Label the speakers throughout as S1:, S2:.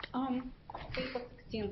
S1: Paper 16.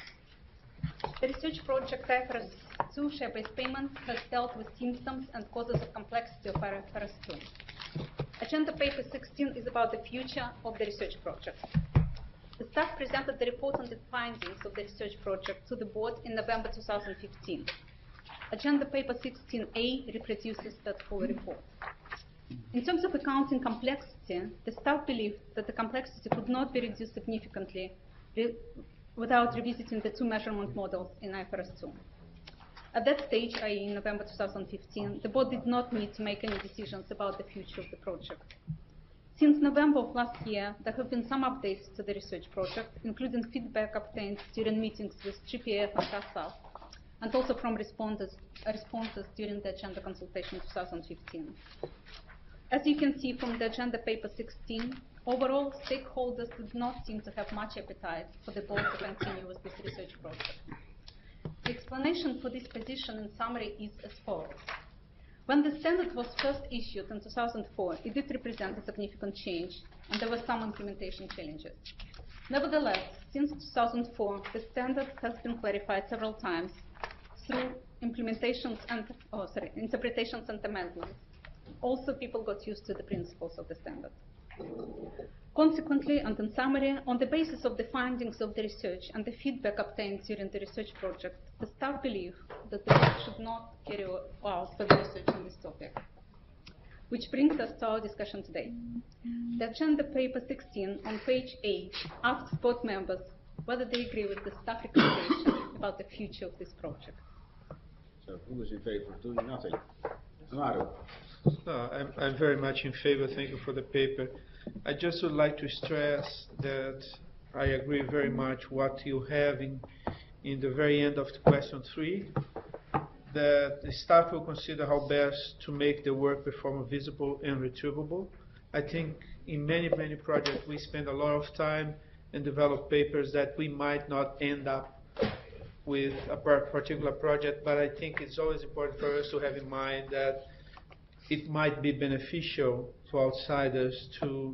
S1: The research project IFRS 2 share-based payment has dealt with symptoms and causes of complexity of IFRS 2. Agenda paper 16 is about the future of the research project. The staff presented the report on the findings of the research project to the board in November 2015. Agenda paper 16A reproduces that full report. In terms of accounting complexity, the staff believed that the complexity could not be reduced significantly without revisiting the two measurement models in IFRS 2. At that stage, i.e. in November 2015, the board did not need to make any decisions about the future of the project. Since November of last year, there have been some updates to the research project, including feedback obtained during meetings with GPF and CASAF, and also from responses during the agenda consultation 2015. As you can see from the agenda paper 16, overall, stakeholders did not seem to have much appetite for the board to continue with this research project. The explanation for this position in summary is as follows. When the standard was first issued in 2004, it did represent a significant change, and there were some implementation challenges. Nevertheless, since 2004, the standard has been clarified several times through interpretations and amendments. Also, people got used to the principles of the standard. Consequently, and in summary, on the basis of the findings of the research and the feedback obtained during the research project, the staff believe that the board should not carry out further research on this topic. Which brings us to our discussion today. The agenda paper 16 on page 8 asks board members whether they agree with the staff recommendation about the future of this project.
S2: So who is in favor of doing nothing? Amaro.
S3: No, I'm very much in favor. Thank you for the paper. I just would like to stress that I agree very much what you have in the very end of the question 3, that the staff will consider how best to make the work performed visible and retrievable. I think in many projects we spend a lot of time and develop papers that we might not end up with a particular project, but I think it's always important for us to have in mind that it might be beneficial to outsiders to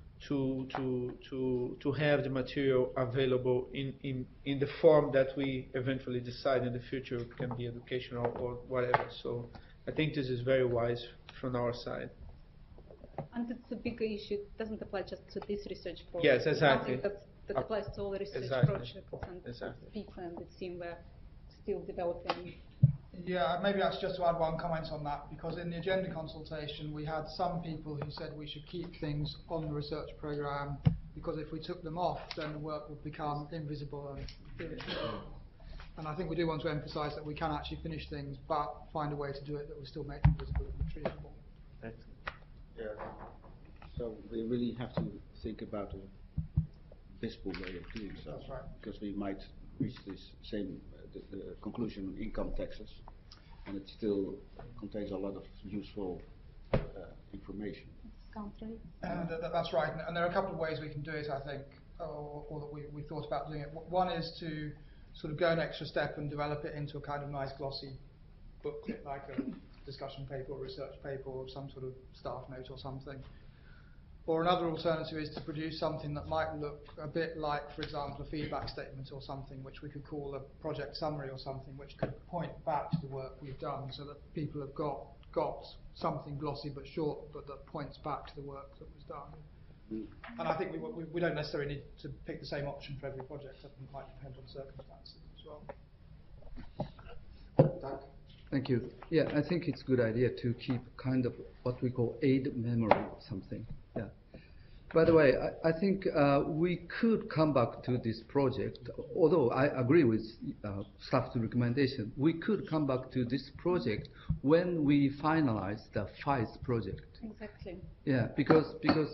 S3: have the material available in the form that we eventually decide in the future. It can be educational or whatever. So I think this is very wise from our side.
S1: And it's a bigger issue. It doesn't apply just to this research project.
S3: Yes, exactly.
S1: That applies to all research projects, and people and the team were still developing.
S4: Yeah, maybe that's just to add one comment on that, because in the agenda consultation we had some people who said we should keep things on the research programme, because if we took them off then the work would become invisible and irretrievable. And I think we do want to emphasise that we can actually finish things but find a way to do it that will still make them visible and retrievable.
S2: Yeah. So we really have to think about a visible way of doing so.
S4: That's right.
S2: Because we might reach this same the conclusion on income taxes, and it still contains a lot of useful information.
S4: That's right, and there are a couple of ways we can do it, I think, or that we thought about doing it. One is to sort of go an extra step and develop it into a kind of nice glossy booklet, like a discussion paper or research paper or some sort of staff note or something. Or another alternative is to produce something that might look a bit like, for example, a feedback statement or something, which we could call a project summary or something, which could point back to the work we've done, so that people have got something glossy but short, but that points back to the work that was done. And I think we don't necessarily need to pick the same option for every project. I think it might depend on circumstances as well.
S5: Thank you. Yeah, I think it's a good idea to keep kind of what we call aid memory or something. Yeah. By the way, I think we could come back to this project, although I agree with staff's recommendation. We could come back to this project when we finalize the FICE project.
S1: Exactly.
S5: Yeah, because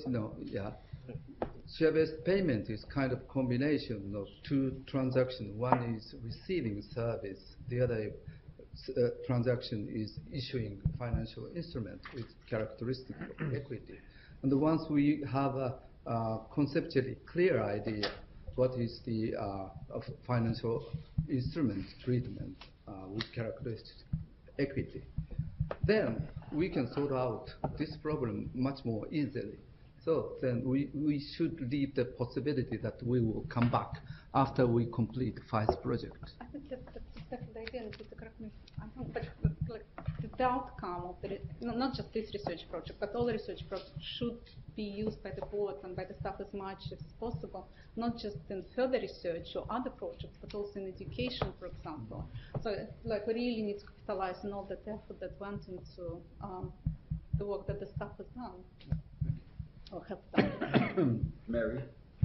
S5: share-based payment is kind of combination of two transactions. One is receiving service, the other transaction is issuing financial instrument with characteristic of equity. And once we have a conceptually clear idea what is the financial instrument treatment with characteristic equity, then we can sort out this problem much more easily. So then we should leave the possibility that we will come back after we complete the 5th project.
S1: I think that's exactly the idea, and Peter, correct me if I'm wrong, but like the outcome of not just this research project, but all research projects should be used by the board and by the staff as much as possible, not just in further research or other projects, but also in education, for example. So like we really need to capitalize on all that effort that went into the work that the staff has done or have done.
S2: Mary?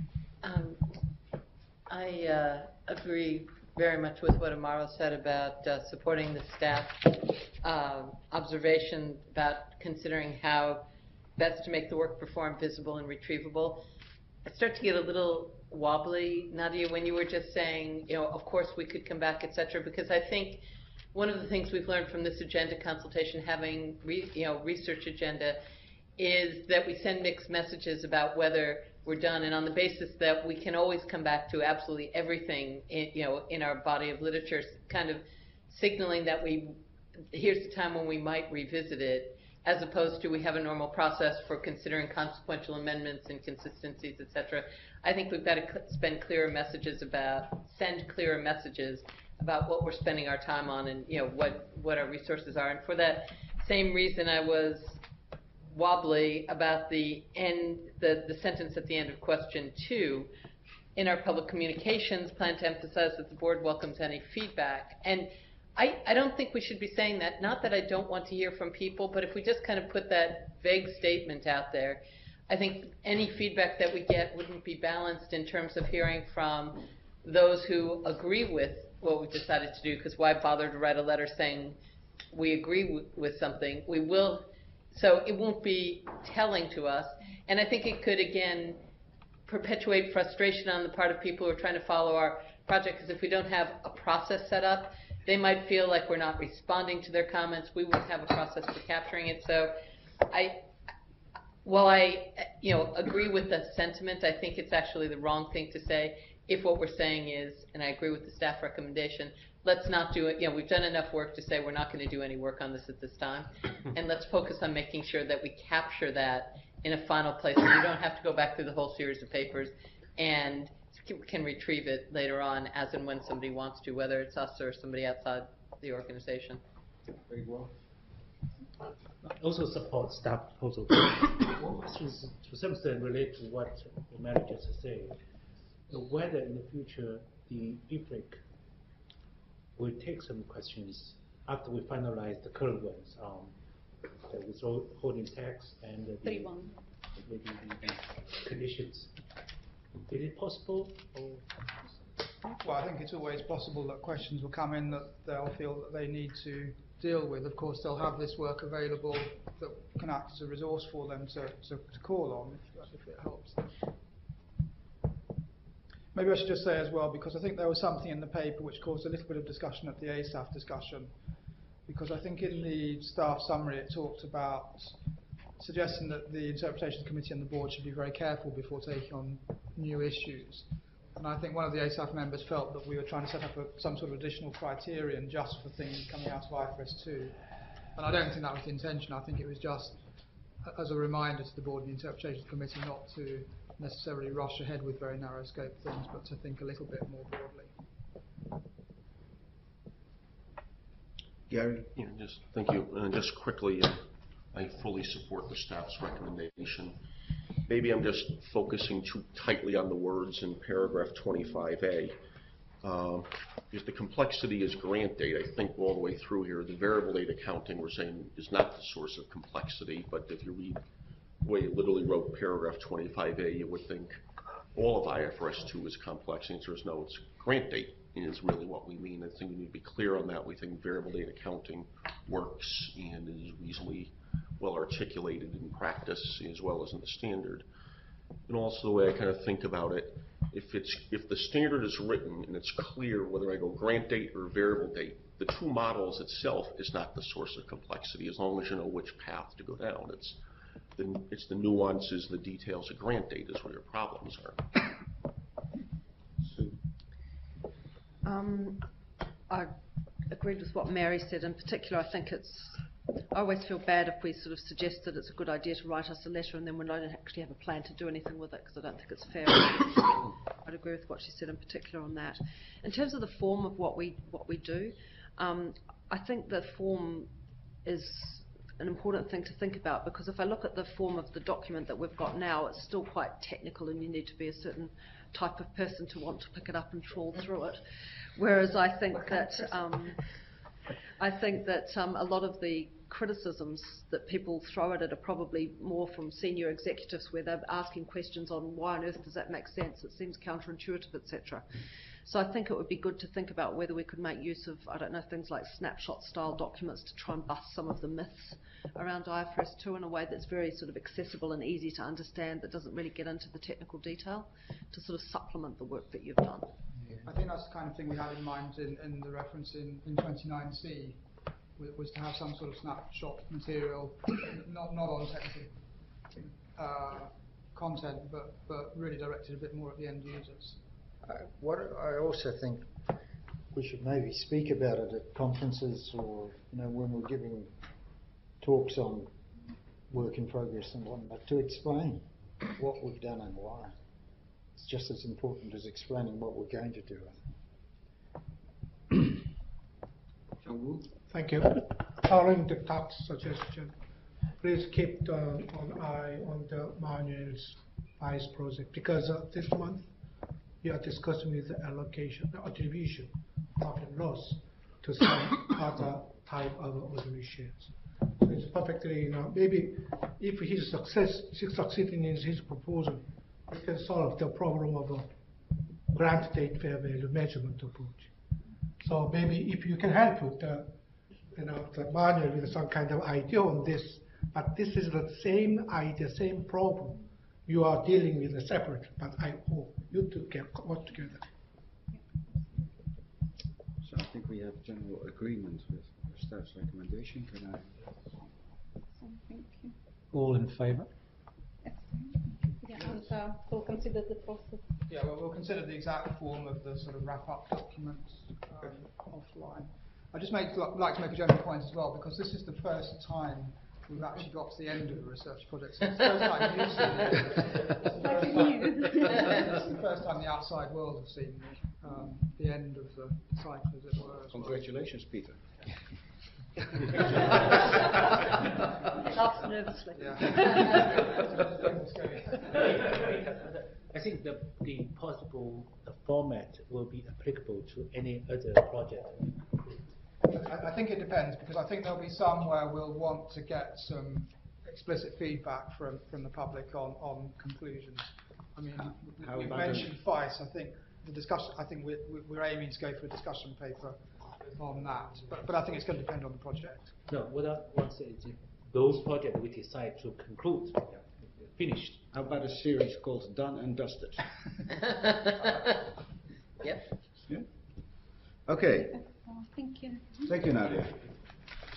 S6: I agree very much with what Amaro said about supporting the staff observation about considering how best to make the work performed visible and retrievable. I start to get a little wobbly, Nadia, when you were just saying, of course we could come back, etc., because I think one of the things we've learned from this agenda consultation, having research agenda, is that we send mixed messages about whether we're done, and on the basis that we can always come back to absolutely everything in our body of literature, kind of signaling that here's the time when we might revisit it, as opposed to we have a normal process for considering consequential amendments, inconsistencies, etc. I think we've got to send clearer messages about what we're spending our time on, and what our resources are. And for that same reason, I was wobbly about the sentence at the end of question 2. In our public communications, plan to emphasize that the board welcomes any feedback. And I don't think we should be saying that. Not that I don't want to hear from people, but if we just kind of put that vague statement out there, I think any feedback that we get wouldn't be balanced in terms of hearing from those who agree with what we've decided to do, because why bother to write a letter saying we agree with something? We will. So it won't be telling to us. And I think it could, again, perpetuate frustration on the part of people who are trying to follow our project, because if we don't have a process set up, they might feel like we're not responding to their comments. We wouldn't have a process for capturing it. So while I agree with the sentiment, I think it's actually the wrong thing to say if what we're saying is, and I agree with the staff recommendation, let's not do it. We've done enough work to say we're not going to do any work on this at this time. And let's focus on making sure that we capture that in a final place, so you don't have to go back through the whole series of papers, and can retrieve it later on as and when somebody wants to, whether it's us or somebody outside the organization.
S2: Very well.
S7: I also support staff proposal. One question is to some extent related to what the manager just said. Whether in the future the IFRIC will take some questions after we finalize the current ones, the withholding tax and the
S1: 31.
S7: Maybe the conditions. Is it possible?
S4: Well, I think it's always possible that questions will come in that they'll feel that they need to deal with. Of course, they'll have this work available that can act as a resource for them to call on if it helps them. Maybe I should just say as well, because I think there was something in the paper which caused a little bit of discussion at the ASAF discussion, because I think in the staff summary it talked about suggesting that the Interpretation Committee and the board should be very careful before taking on new issues. And I think one of the ASAF members felt that we were trying to set up some sort of additional criterion just for things coming out of IFRS 2. And I don't think that was the intention. I think it was just as a reminder to the board and the Interpretation Committee not to necessarily rush ahead with very narrow scope things, but to think a little bit more broadly.
S2: Gary?
S8: Yeah, thank you. Just quickly, I fully support the staff's recommendation. Maybe I'm just focusing too tightly on the words in paragraph 25A. If the complexity is grant date, I think all the way through here, the variable date accounting we're saying is not the source of complexity, but if you read the way it literally wrote paragraph 25A, you would think all of IFRS 2 is complex. The answer is no, it's grant date is really what we mean. I think we need to be clear on that. We think variable date accounting works and is reasonably well articulated in practice as well as in the standard. And also the way I kind of think about it, if the standard is written and it's clear whether I go grant date or variable date, the two models itself is not the source of complexity as long as you know which path to go down. It's the nuances, the details of grant date is where your problems are.
S2: Sue?
S9: I agreed with what Mary said. In particular, I think I always feel bad if we sort of suggest that it's a good idea to write us a letter and then we don't actually have a plan to do anything with it, because I don't think it's fair. I'd agree with what she said in particular on that. In terms of the form of what we do, I think the form is an important thing to think about, because if I look at the form of the document that we've got now, it's still quite technical and you need to be a certain type of person to want to pick it up and trawl through it. Whereas I think that a lot of the criticisms that people throw at it are probably more from senior executives, where they're asking questions on why on earth does that make sense, it seems counterintuitive, etc. So I think it would be good to think about whether we could make use of, I don't know, things like snapshot style documents to try and bust some of the myths around IFRS 2 in a way that's very sort of accessible and easy to understand, that doesn't really get into the technical detail, to sort of supplement the work that you've done.
S4: I think that's the kind of thing we had in mind in the reference in 29C, was to have some sort of snapshot material, not on technical content, but really directed a bit more at the end users.
S10: What I also think we should maybe speak about it at conferences, or when we're giving talks on work in progress and whatnot, to explain what we've done and why. It's just as important as explaining what we're going to do.
S2: John Woo?
S11: Thank you. Following the top suggestion, please keep an eye on the Manuel's ICE project, because this month we are discussing with the allocation, the attribution of the loss to some other type of ordinary shares. So it's perfectly, maybe if he's succeeding in his proposal, we can solve the problem of a grant date fair value measurement approach. So maybe if you can help with the Manuel with some kind of idea on this, but this is the same idea, same problem you are dealing with separately, but I hope you two can work together.
S2: So I think we have general agreement with staff's recommendation. Can I?
S1: Thank you.
S7: All in favour?
S1: Yeah, and we'll consider the process.
S4: Yeah, well, we'll consider the exact form of the sort of wrap-up documents offline. I just like to make a general point as well, because this is the first time we've actually got to the end of a research project. So it's the first time you've seen it. It's the first time the outside world has seen the end of the cycle, as it were.
S2: Congratulations, Peter.
S9: Laughs nervously.
S7: I think the possible format will be applicable to any other project.
S4: I think it depends, because I think there'll be some where we'll want to get some explicit feedback from the public on conclusions. I mean, we've mentioned FICE. I think the discussion. I think we're aiming to go for a discussion paper on that, but I think it's going to depend on the project.
S7: No, what I want to say is, those projects we decide to conclude, finished.
S2: How about a series called Done and Dusted?
S6: Yep.
S2: Yeah. Okay.
S1: Thank you.
S2: Thank you, Nadia.